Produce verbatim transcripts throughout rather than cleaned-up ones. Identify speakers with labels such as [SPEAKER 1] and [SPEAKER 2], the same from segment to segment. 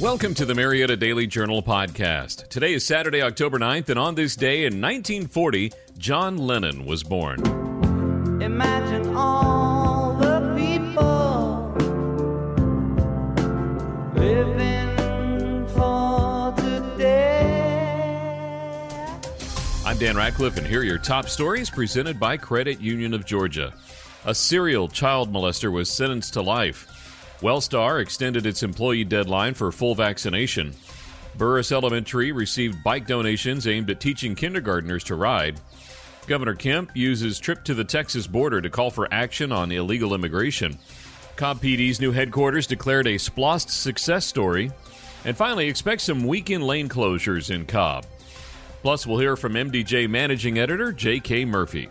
[SPEAKER 1] Welcome to the Marietta Daily Journal podcast. Today is Saturday, October ninth, and on this day in nineteen forty, John Lennon was born.
[SPEAKER 2] Imagine all the people living for today.
[SPEAKER 1] I'm Dan Ratcliffe, and here are your top stories presented by Credit Union of Georgia. A serial child molester was sentenced to life. Wellstar extended its employee deadline for full vaccination. Burris Elementary received bike donations aimed at teaching kindergartners to ride. Governor Kemp uses trip to the Texas border to call for action on illegal immigration. Cobb P D's new headquarters declared a SPLOST success story. And finally, expect some weekend lane closures in Cobb. Plus, we'll hear from M D J Managing Editor J K Murphy.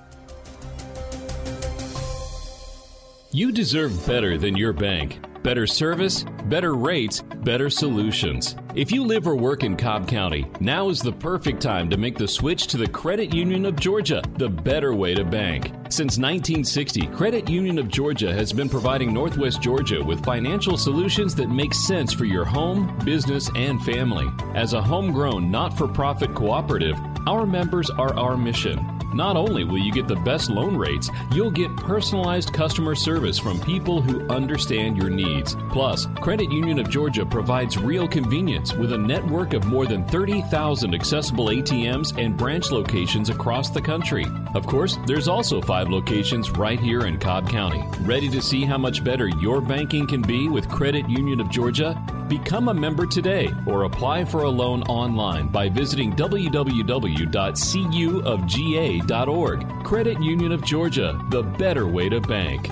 [SPEAKER 1] You deserve better than your bank. Better service, better rates, better solutions. If you live or work in Cobb County, now is the perfect time to make the switch to the Credit Union of Georgia, the better way to bank. Since nineteen sixty, Credit Union of Georgia has been providing Northwest Georgia with financial solutions that make sense for your home, business, and family. As a homegrown, not-for-profit cooperative, our members are our mission. Not only will you get the best loan rates, you'll get personalized customer service from people who understand your needs. Plus, Credit Union of Georgia provides real convenience with a network of more than thirty thousand accessible A T Ms and branch locations across the country. Of course, there's also five locations right here in Cobb County. Ready to see how much better your banking can be with Credit Union of Georgia? Become a member today or apply for a loan online by visiting w w w dot c u of g a dot org. Credit Union of Georgia, the better way to bank.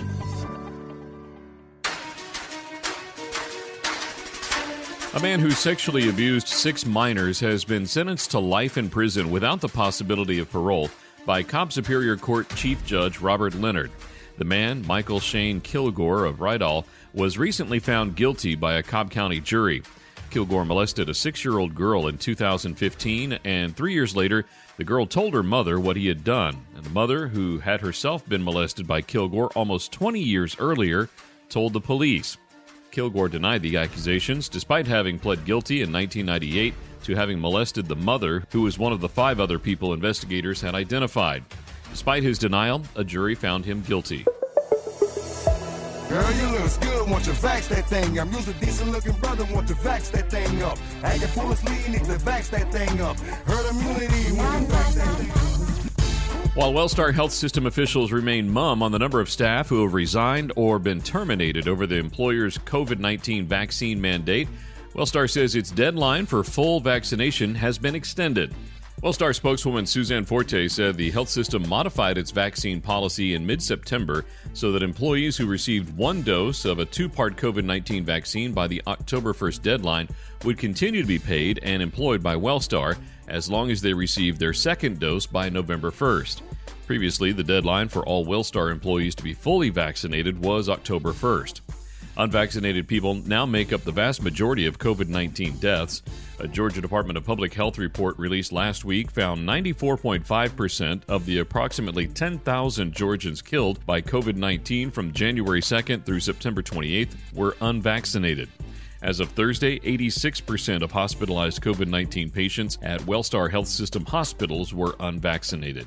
[SPEAKER 1] A man who sexually abused six minors has been sentenced to life in prison without the possibility of parole by Cobb Superior Court Chief Judge Robert Leonard. The man, Michael Shane Kilgore of Rydal, was recently found guilty by a Cobb County jury. Kilgore molested a six-year-old girl in two thousand fifteen, and three years later, the girl told her mother what he had done. And the mother, who had herself been molested by Kilgore almost twenty years earlier, told the police. Kilgore denied the accusations, despite having pled guilty in nineteen ninety-eight to having molested the mother, who was one of the five other people investigators had identified. Despite his denial, a jury found him guilty.
[SPEAKER 3] Girl, you looks good, want you vax that thing up. You's a decent looking brother, want to vax that thing up. Acting foolishly, need to vax that thing up. Herd immunity, want to vax that thing up.
[SPEAKER 1] While Wellstar Health System officials remain mum on the number of staff who have resigned or been terminated over the employer's covid nineteen vaccine mandate, Wellstar says its deadline for full vaccination has been extended. Wellstar spokeswoman Suzanne Forte said the health system modified its vaccine policy in mid-September so that employees who received one dose of a two-part covid nineteen vaccine by the October first deadline would continue to be paid and employed by Wellstar as long as they received their second dose by November first. Previously, the deadline for all Wellstar employees to be fully vaccinated was October first. Unvaccinated people now make up the vast majority of covid nineteen deaths. A Georgia Department of Public Health report released last week found ninety-four point five percent of the approximately ten thousand Georgians killed by covid nineteen from January second through September twenty-eighth were unvaccinated. As of Thursday, eighty-six percent of hospitalized covid nineteen patients at Wellstar Health System hospitals were unvaccinated.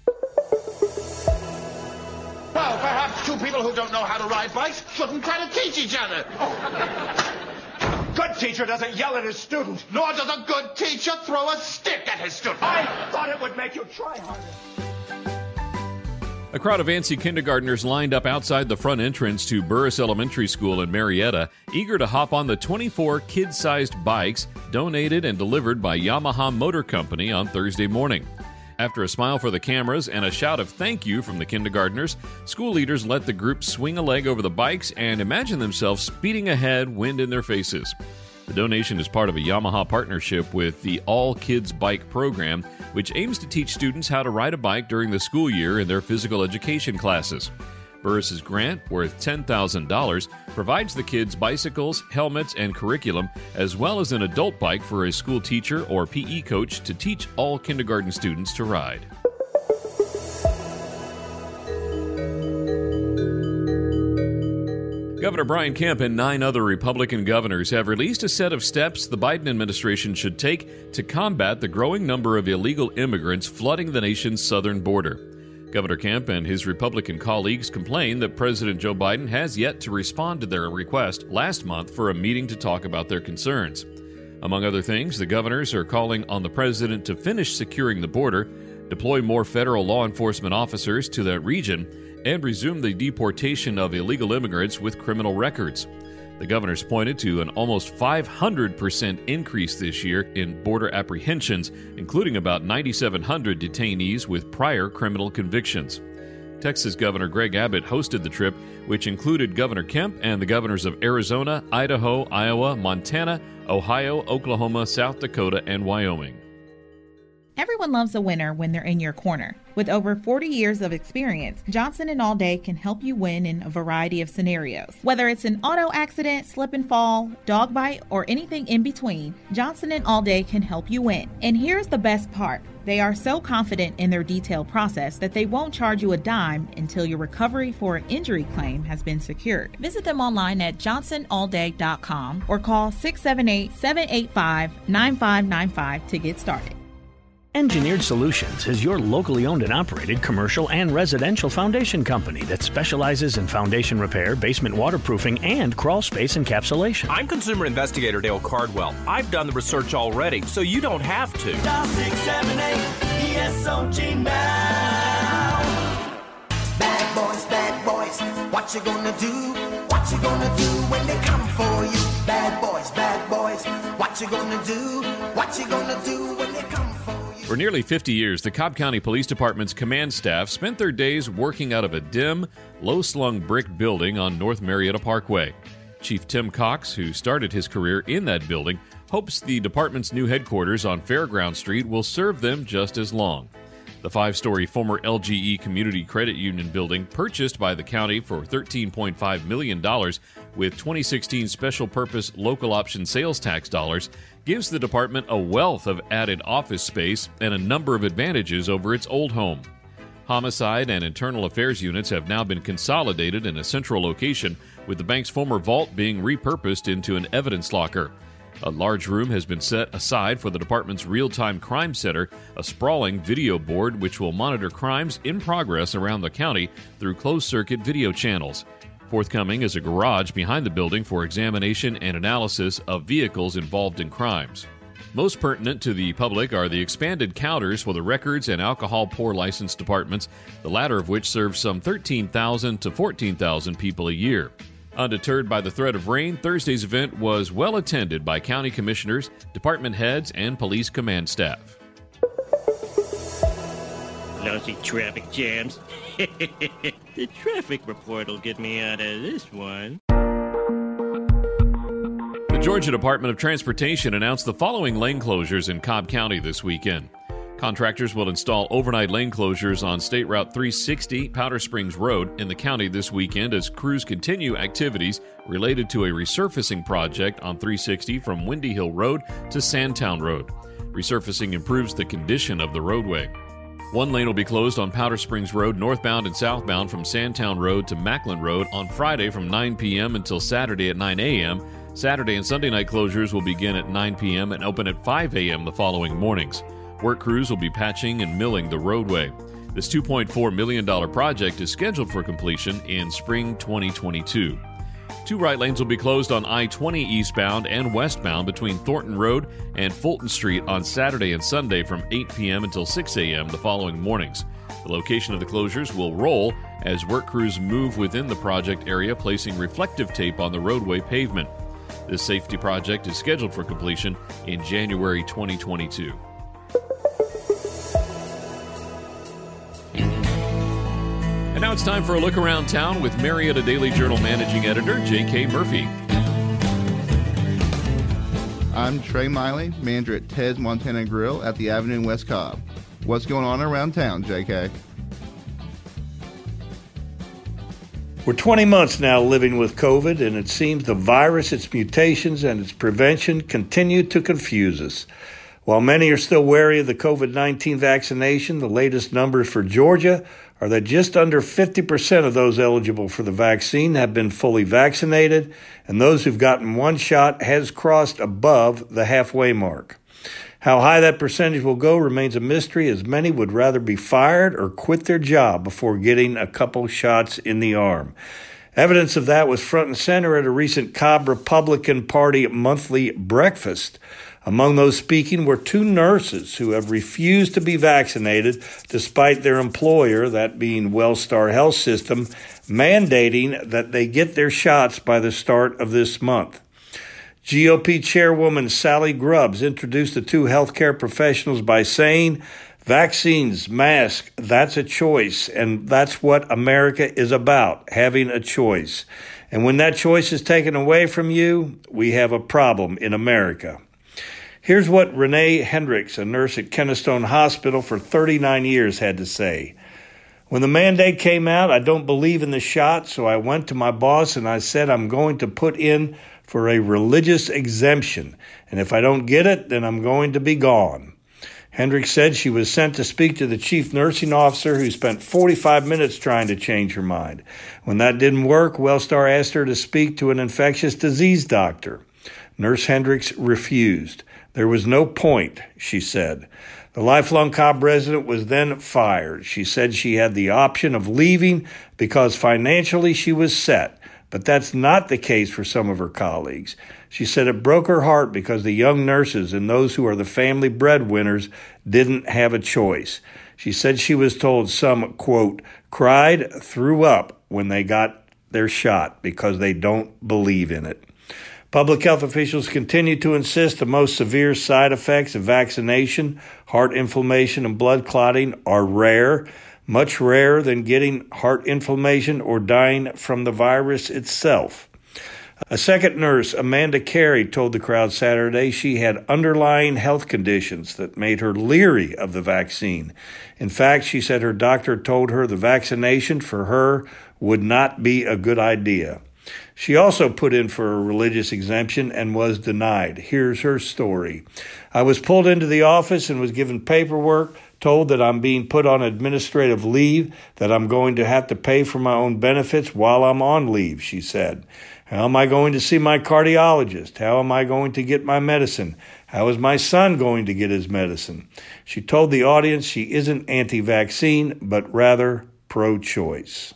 [SPEAKER 4] Well, perhaps two people who don't know how to ride bikes shouldn't try to teach each other.
[SPEAKER 5] A good teacher doesn't yell at his student.
[SPEAKER 4] Nor does a good teacher throw a stick at his student.
[SPEAKER 5] I thought it would make you try harder.
[SPEAKER 1] A crowd of Ansi kindergartners lined up outside the front entrance to Burris Elementary School in Marietta, eager to hop on the twenty-four kid-sized bikes donated and delivered by Yamaha Motor Company on Thursday morning. After a smile for the cameras and a shout of thank you from the kindergartners, school leaders let the group swing a leg over the bikes and imagine themselves speeding ahead, wind in their faces. The donation is part of a Yamaha partnership with the All Kids Bike program, which aims to teach students how to ride a bike during the school year in their physical education classes. Burris's grant, worth ten thousand dollars, provides the kids bicycles, helmets, and curriculum, as well as an adult bike for a school teacher or P E coach to teach all kindergarten students to ride. Governor Brian Kemp and nine other Republican governors have released a set of steps the Biden administration should take to combat the growing number of illegal immigrants flooding the nation's southern border. Governor Kemp and his Republican colleagues complain that President Joe Biden has yet to respond to their request last month for a meeting to talk about their concerns. Among other things, the governors are calling on the president to finish securing the border, deploy more federal law enforcement officers to that region, and resume the deportation of illegal immigrants with criminal records. The governors pointed to an almost five hundred percent increase this year in border apprehensions, including about nine thousand seven hundred detainees with prior criminal convictions. Texas Governor Greg Abbott hosted the trip, which included Governor Kemp and the governors of Arizona, Idaho, Iowa, Montana, Ohio, Oklahoma, South Dakota, and Wyoming.
[SPEAKER 6] Everyone loves a winner when they're in your corner. With over forty years of experience, Johnson and Allday can help you win in a variety of scenarios. Whether it's an auto accident, slip and fall, dog bite, or anything in between, Johnson and Allday can help you win. And here's the best part. They are so confident in their detailed process that they won't charge you a dime until your recovery for an injury claim has been secured. Visit them online at johnson allday dot com or call six seven eight, seven eight five, nine five nine five to get started.
[SPEAKER 7] Engineered Solutions is your locally owned and operated commercial and residential foundation company that specializes in foundation repair, basement waterproofing, and crawl space encapsulation.
[SPEAKER 8] I'm consumer investigator Dale Cardwell. I've done the research already, so you don't have to.
[SPEAKER 2] Dial six seven eight E S O G now. Bad boys, bad boys, what you gonna do? What you gonna do when they come for you? Bad boys, bad boys, what you gonna do? What you gonna do when they come for you?
[SPEAKER 1] For nearly fifty years, the Cobb County Police Department's command staff spent their days working out of a dim, low-slung brick building on North Marietta Parkway. Chief Tim Cox, who started his career in that building, hopes the department's new headquarters on Fairground Street will serve them just as long. The five-story former L G E Community Credit Union building, purchased by the county for thirteen point five million dollars with twenty sixteen special purpose local option sales tax dollars, gives the department a wealth of added office space and a number of advantages over its old home. Homicide and internal affairs units have now been consolidated in a central location, with the bank's former vault being repurposed into an evidence locker. A large room has been set aside for the department's real-time crime center, a sprawling video board which will monitor crimes in progress around the county through closed-circuit video channels. Forthcoming is a garage behind the building for examination and analysis of vehicles involved in crimes. Most pertinent to the public are the expanded counters for the records and alcohol pour license departments, the latter of which serves some thirteen thousand to fourteen thousand people a year. Undeterred by the threat of rain, Thursday's event was well attended by county commissioners, department heads, and police command staff.
[SPEAKER 9] Lousy traffic jams. The traffic report will get me out of this one.
[SPEAKER 1] The Georgia Department of Transportation announced the following lane closures in Cobb County this weekend. Contractors will install overnight lane closures on State Route three sixty, Powder Springs Road, in the county this weekend as crews continue activities related to a resurfacing project on three sixty from Windy Hill Road to Sandtown Road. Resurfacing improves the condition of the roadway. One lane will be closed on Powder Springs Road northbound and southbound from Sandtown Road to Macklin Road on Friday from nine p.m. until Saturday at nine a.m. Saturday and Sunday night closures will begin at nine p.m. and open at five a.m. the following mornings. Work crews will be patching and milling the roadway. This two point four million dollars project is scheduled for completion in spring twenty twenty-two. Two right lanes will be closed on I twenty eastbound and westbound between Thornton Road and Fulton Street on Saturday and Sunday from eight p.m. until six a.m. the following mornings. The location of the closures will roll as work crews move within the project area, placing reflective tape on the roadway pavement. This safety project is scheduled for completion in January twenty twenty-two. And now it's time for a look around town with Marietta Daily Journal Managing Editor J K Murphy.
[SPEAKER 10] I'm Trey Miley, manager at Ted's Montana Grill at the Avenue in West Cobb. What's going on around town, J K?
[SPEAKER 11] We're twenty months now living with COVID, and it seems the virus, its mutations, and its prevention continue to confuse us. While many are still wary of the COVID nineteen vaccination, the latest numbers for Georgia are that just under fifty percent of those eligible for the vaccine have been fully vaccinated, and those who've gotten one shot has crossed above the halfway mark. How high that percentage will go remains a mystery, as many would rather be fired or quit their job before getting a couple shots in the arm. Evidence of that was front and center at a recent Cobb Republican Party monthly breakfast. Among those speaking were two nurses who have refused to be vaccinated despite their employer, that being Wellstar Health System, mandating that they get their shots by the start of this month. G O P Chairwoman Sally Grubbs introduced the two healthcare professionals by saying, "Vaccines, masks, that's a choice, and that's what America is about, having a choice. And when that choice is taken away from you, we have a problem in America." Here's what Renee Hendricks, a nurse at Kennestone Hospital for thirty-nine years, had to say. "When the mandate came out, I don't believe in the shot, so I went to my boss and I said I'm going to put in for a religious exemption, and if I don't get it, then I'm going to be gone." Hendricks said she was sent to speak to the chief nursing officer, who spent forty-five minutes trying to change her mind. When that didn't work, Wellstar asked her to speak to an infectious disease doctor. Nurse Hendricks refused. There was no point, she said. The lifelong Cobb resident was then fired. She said she had the option of leaving because financially she was set, but that's not the case for some of her colleagues. She said it broke her heart because the young nurses and those who are the family breadwinners didn't have a choice. She said she was told some, quote, cried, threw up when they got their shot because they don't believe in it. Public health officials continue to insist the most severe side effects of vaccination, heart inflammation and blood clotting, are rare, much rarer than getting heart inflammation or dying from the virus itself. A second nurse, Amanda Carey, told the crowd Saturday she had underlying health conditions that made her leery of the vaccine. In fact, she said her doctor told her the vaccination for her would not be a good idea. She also put in for a religious exemption and was denied. Here's her story. "I was pulled into the office and was given paperwork, told that I'm being put on administrative leave, that I'm going to have to pay for my own benefits while I'm on leave," she said. "How am I going to see my cardiologist? How am I going to get my medicine? How is my son going to get his medicine?" She told the audience she isn't anti-vaccine, but rather pro-choice.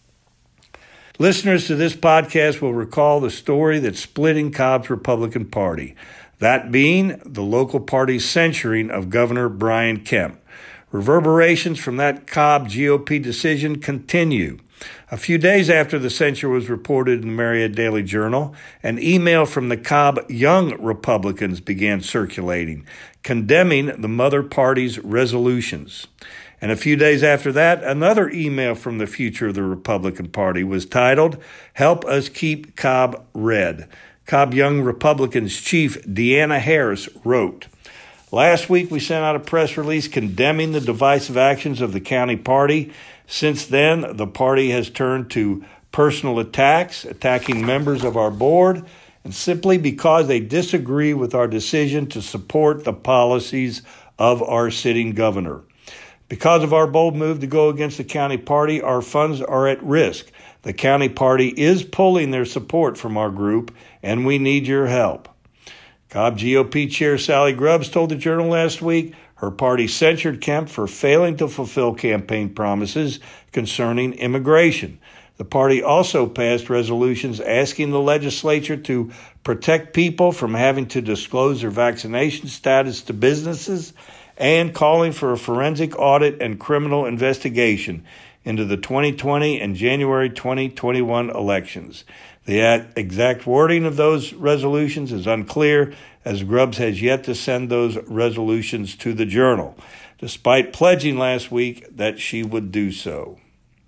[SPEAKER 11] Listeners to this podcast will recall the story that's splitting Cobb's Republican Party, that being the local party's censuring of Governor Brian Kemp. Reverberations from that Cobb G O P decision continue. A few days after the censure was reported in the Marietta Daily Journal, an email from the Cobb Young Republicans began circulating, condemning the mother party's resolutions. And a few days after that, another email from the future of the Republican Party was titled, "Help Us Keep Cobb Red." Cobb Young Republicans chief Deanna Harris wrote, "Last week we sent out a press release condemning the divisive actions of the county party. Since then, the party has turned to personal attacks, attacking members of our board, and simply because they disagree with our decision to support the policies of our sitting governor. Because of our bold move to go against the county party, our funds are at risk. The county party is pulling their support from our group, and we need your help." Cobb G O P Chair Sally Grubbs told the Journal last week her party censured Kemp for failing to fulfill campaign promises concerning immigration. The party also passed resolutions asking the legislature to protect people from having to disclose their vaccination status to businesses, and calling for a forensic audit and criminal investigation into the twenty twenty and January twenty twenty-one elections. The exact wording of those resolutions is unclear, as Grubbs has yet to send those resolutions to the Journal, despite pledging last week that she would do so.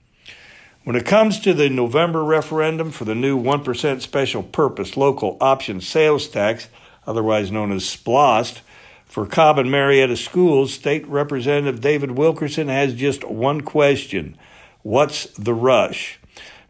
[SPEAKER 11] When it comes to the November referendum for the new one percent special purpose local option sales tax, otherwise known as SPLOST, for Cobb and Marietta schools, State Representative David Wilkerson has just one question: what's the rush?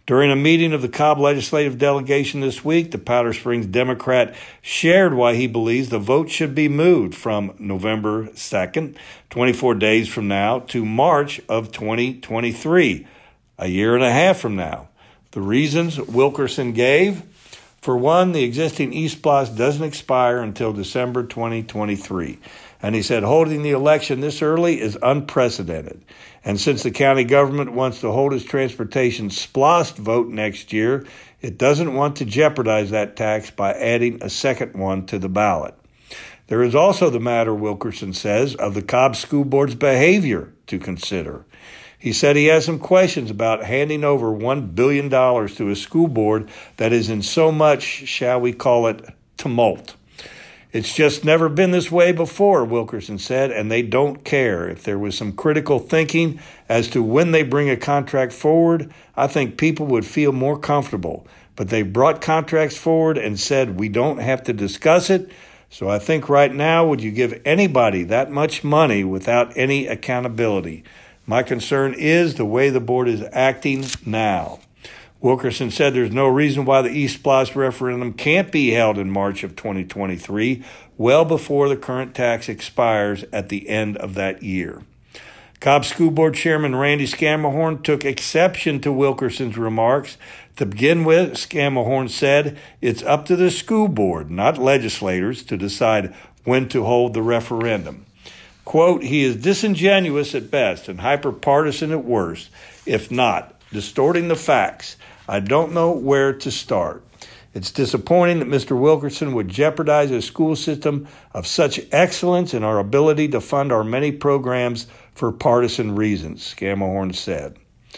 [SPEAKER 11] During a meeting of the Cobb legislative delegation this week, the Powder Springs Democrat shared why he believes the vote should be moved from November second, twenty-four days from now, to March of twenty twenty-three, a year and a half from now. The reasons Wilkerson gave: for one, the existing eSPLOST doesn't expire until December twenty twenty-three. And he said holding the election this early is unprecedented. And since the county government wants to hold its transportation SPLOST vote next year, it doesn't want to jeopardize that tax by adding a second one to the ballot. There is also the matter, Wilkerson says, of the Cobb School Board's behavior to consider. He said he has some questions about handing over one billion dollars to a school board that is in so much, shall we call it, tumult. It's just never been this way before, Wilkerson said, and they don't care. If there was some critical thinking as to when they bring a contract forward, I think people would feel more comfortable. But they brought contracts forward and said we don't have to discuss it. So I think right now, would you give anybody that much money without any accountability? My concern is the way the board is acting now. Wilkerson said there's no reason why the eSPLOST referendum can't be held in March of twenty twenty-three, well before the current tax expires at the end of that year. Cobb School Board Chairman Randy Scammahorn took exception to Wilkerson's remarks. To begin with, Scammahorn said it's up to the school board, not legislators, to decide when to hold the referendum. Quote, he is disingenuous at best and hyper-partisan at worst, if not distorting the facts. I don't know where to start. It's disappointing that Mister Wilkerson would jeopardize a school system of such excellence in our ability to fund our many programs for partisan reasons, Scammahorn said.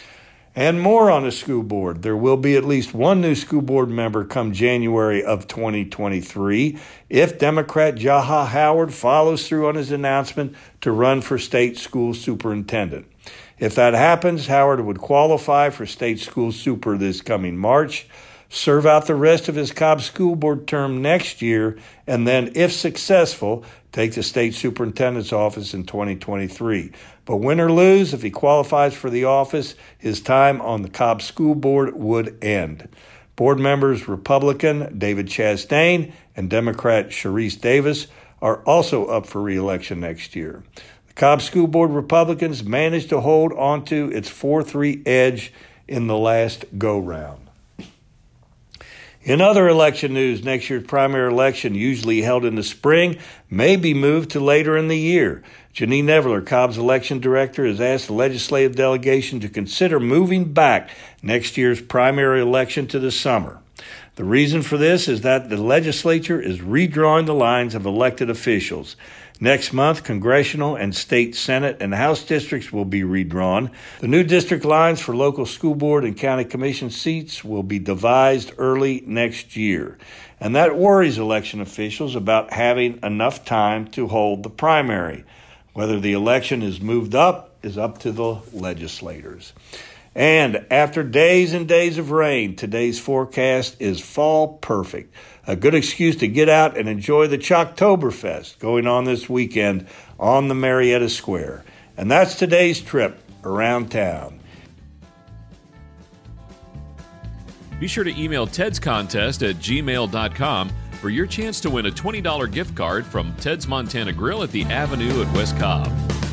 [SPEAKER 11] And more on the school board. There will be at least one new school board member come January of twenty twenty-three if Democrat Jaha Howard follows through on his announcement to run for state school superintendent. If that happens, Howard would qualify for state school super this coming March, serve out the rest of his Cobb School Board term next year, and then, if successful, take the state superintendent's office in twenty twenty-three. But win or lose, if he qualifies for the office, his time on the Cobb School Board would end. Board members Republican David Chastain and Democrat Sharice Davis are also up for re-election next year. The Cobb School Board Republicans managed to hold onto its four three edge in the last go-round. In other election news, next year's primary election, usually held in the spring, may be moved to later in the year. Janine Nevler, Cobb's election director, has asked the legislative delegation to consider moving back next year's primary election to the summer. The reason for this is that the legislature is redrawing the lines of elected officials. Next month, congressional and state Senate and House districts will be redrawn. The new district lines for local school board and county commission seats will be devised early next year. And that worries election officials about having enough time to hold the primary. Whether the election is moved up is up to the legislators. And after days and days of rain, today's forecast is fall perfect. A good excuse to get out and enjoy the Chalktoberfest going on this weekend on the Marietta Square. And that's today's trip around town.
[SPEAKER 1] Be sure to email Ted's Contest at gmail dot com for your chance to win a twenty dollars gift card from Ted's Montana Grill at the Avenue at West Cobb.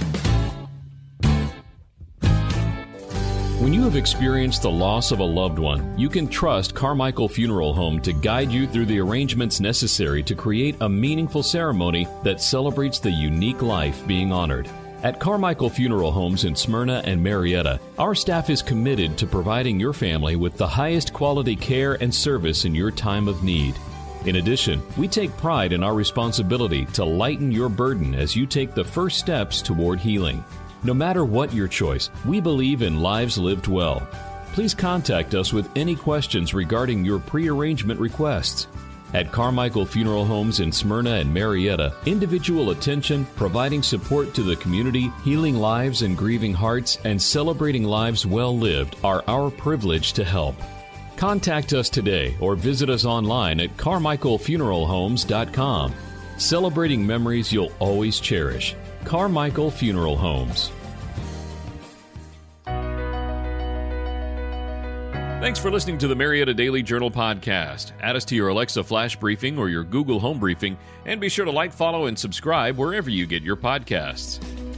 [SPEAKER 1] When you have experienced the loss of a loved one, you can trust Carmichael Funeral Home to guide you through the arrangements necessary to create a meaningful ceremony that celebrates the unique life being honored. At Carmichael Funeral Homes in Smyrna and Marietta, our staff is committed to providing your family with the highest quality care and service in your time of need. In addition, we take pride in our responsibility to lighten your burden as you take the first steps toward healing. No matter what your choice, we believe in lives lived well. Please contact us with any questions regarding your pre-arrangement requests. At Carmichael Funeral Homes in Smyrna and Marietta, individual attention, providing support to the community, healing lives and grieving hearts, and celebrating lives well lived are our privilege to help. Contact us today or visit us online at carmichael funeral homes dot com. Celebrating memories you'll always cherish. Carmichael Funeral Homes. Thanks for listening to the Marietta Daily Journal podcast. Add us to your Alexa Flash Briefing or your Google Home Briefing, and be sure to like, follow, and subscribe wherever you get your podcasts.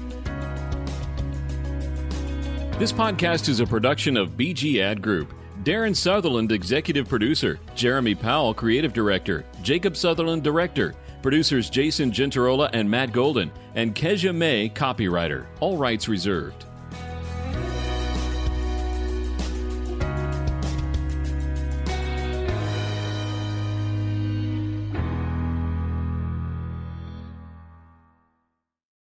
[SPEAKER 1] This podcast is a production of B G Ad Group. Darren Sutherland, Executive Producer. Jeremy Powell, Creative Director. Jacob Sutherland, Director. Producers Jason Gentarola and Matt Golden. And Kezia May, Copywriter. All rights reserved.